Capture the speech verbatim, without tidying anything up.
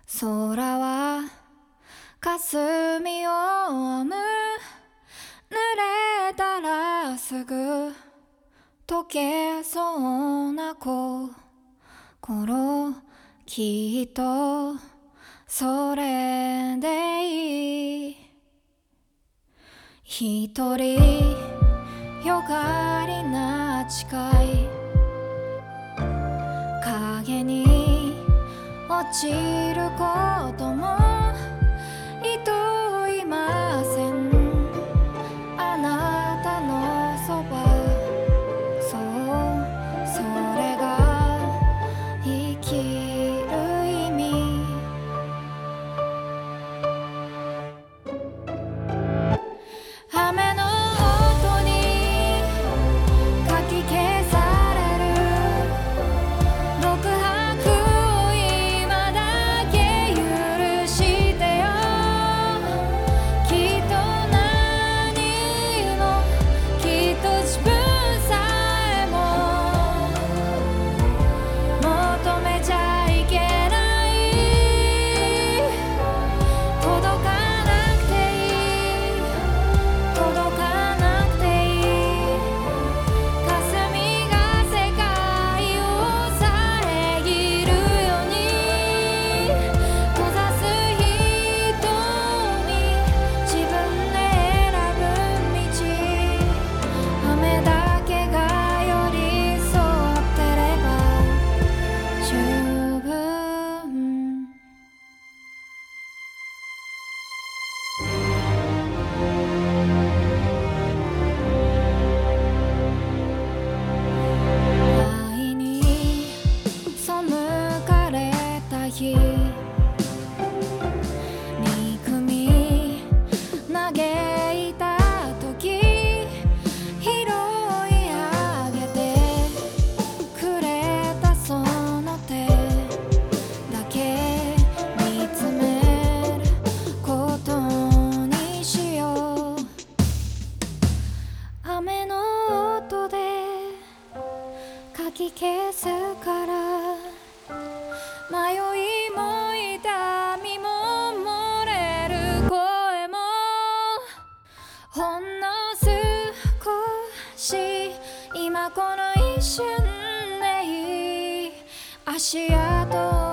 空は霞を編む。濡れたらすぐ溶けそうな心、きっとそれでいい。一人よがりな誓い、影に落ちることもいといません。あなたのそば、そう、それが生きる意味。雨の音にかき消される独白を今だけ許してよ。きっと何もきっと自分さえも求めちゃいけない。届かなくていい、届かなくていい。霞が世界を遮るように閉ざす瞳、自分で選ぶ道。雨だけが寄り添ってれば十分。愛に背かれた日、憎み嘆いた時、拾い上げてくれたその手だけ見つめることにしよう。雨の音でかき消すから、迷いも痛みも漏れる声もほんの少し、今この一瞬でいい。足跡